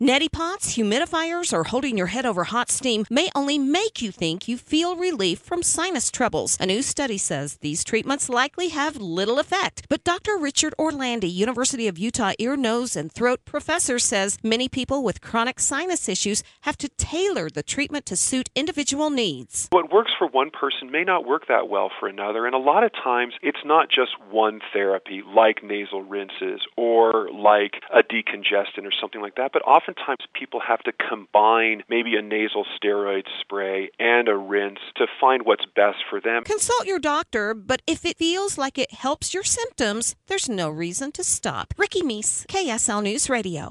Neti pots, humidifiers, or holding your head over hot steam may only make you think you feel relief from sinus troubles. A new study says these treatments likely have little effect. But Dr. Richard Orlandi, University of Utah ear, nose, and throat professor, says many people with chronic sinus issues have to tailor the treatment to suit individual needs. What works for one person may not work that well for another, and a lot of times it's not just one therapy like nasal rinses or like a decongestant or something like that, but oftentimes people have to combine maybe a nasal steroid spray and a rinse to find what's best for them. Consult your doctor, but if it feels like it helps your symptoms, there's no reason to stop. Ricky Meese, KSL News Radio.